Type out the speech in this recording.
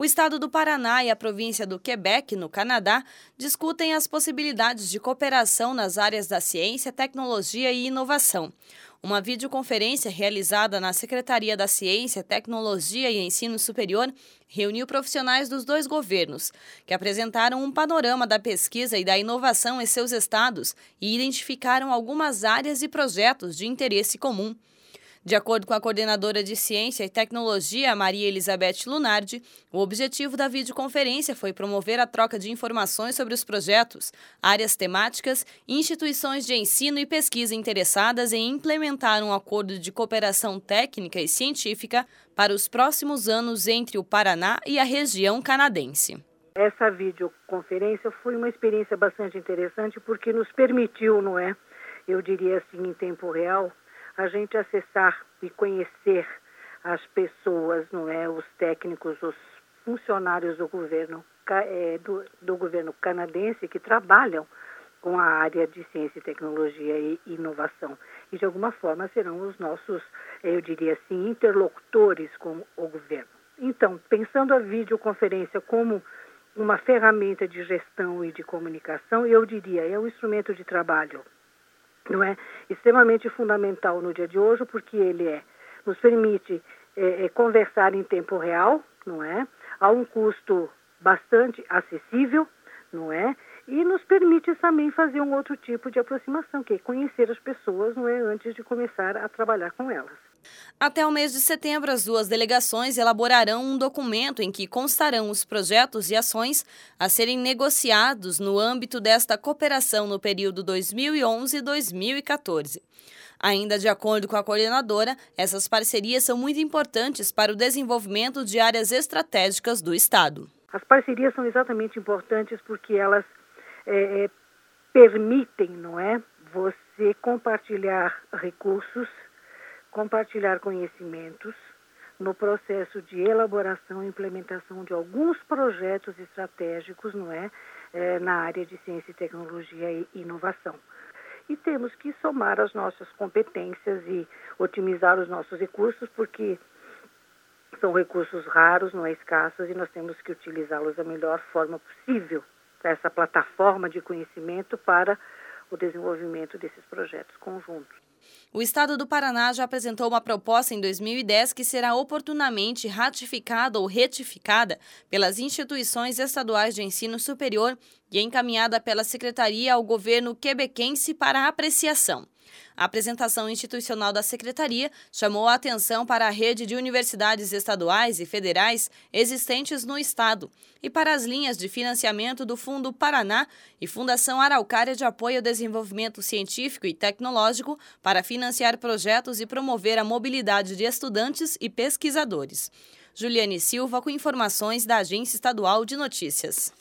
O estado do Paraná e a província do Quebec, no Canadá, discutem as possibilidades de cooperação nas áreas da ciência, tecnologia e inovação. Uma videoconferência realizada na Secretaria da Ciência, Tecnologia e Ensino Superior reuniu profissionais dos dois governos, que apresentaram um panorama da pesquisa e da inovação em seus estados e identificaram algumas áreas e projetos de interesse comum. De acordo com a coordenadora de Ciência e Tecnologia, Maria Elizabeth Lunardi, o objetivo da videoconferência foi promover a troca de informações sobre os projetos, áreas temáticas, instituições de ensino e pesquisa interessadas em implementar um acordo de cooperação técnica e científica para os próximos anos entre o Paraná e a região canadense. Essa videoconferência foi uma experiência bastante interessante porque nos permitiu, eu diria assim, em tempo real, a gente acessar e conhecer as pessoas, os técnicos, os funcionários do governo canadense que trabalham com a área de ciência e tecnologia e inovação. E, de alguma forma, serão os nossos, eu diria assim, interlocutores com o governo. Então, pensando a videoconferência como uma ferramenta de gestão e de comunicação, eu diria, é um instrumento de trabalho extremamente fundamental no dia de hoje, porque ele nos permite conversar em tempo real, a um custo bastante acessível, e nos permite também fazer um outro tipo de aproximação, que é conhecer as pessoas, antes de começar a trabalhar com elas. Até o mês de setembro, as duas delegações elaborarão um documento em que constarão os projetos e ações a serem negociados no âmbito desta cooperação no período 2011-2014. Ainda de acordo com a coordenadora, essas parcerias são muito importantes para o desenvolvimento de áreas estratégicas do Estado. As parcerias são exatamente importantes porque elas permitem, você compartilhar recursos, compartilhar conhecimentos no processo de elaboração e implementação de alguns projetos estratégicos, na área de ciência e tecnologia e inovação. E temos que somar as nossas competências e otimizar os nossos recursos, porque são recursos raros, escassos, e nós temos que utilizá-los da melhor forma possível para essa plataforma de conhecimento para o desenvolvimento desses projetos conjuntos. O Estado do Paraná já apresentou uma proposta em 2010 que será oportunamente ratificada ou retificada pelas instituições estaduais de ensino superior e encaminhada pela Secretaria ao governo quebequense para apreciação. A apresentação institucional da Secretaria chamou a atenção para a rede de universidades estaduais e federais existentes no Estado e para as linhas de financiamento do Fundo Paraná e Fundação Araucária de Apoio ao Desenvolvimento Científico e Tecnológico para financiar projetos e promover a mobilidade de estudantes e pesquisadores. Juliane Silva com informações da Agência Estadual de Notícias.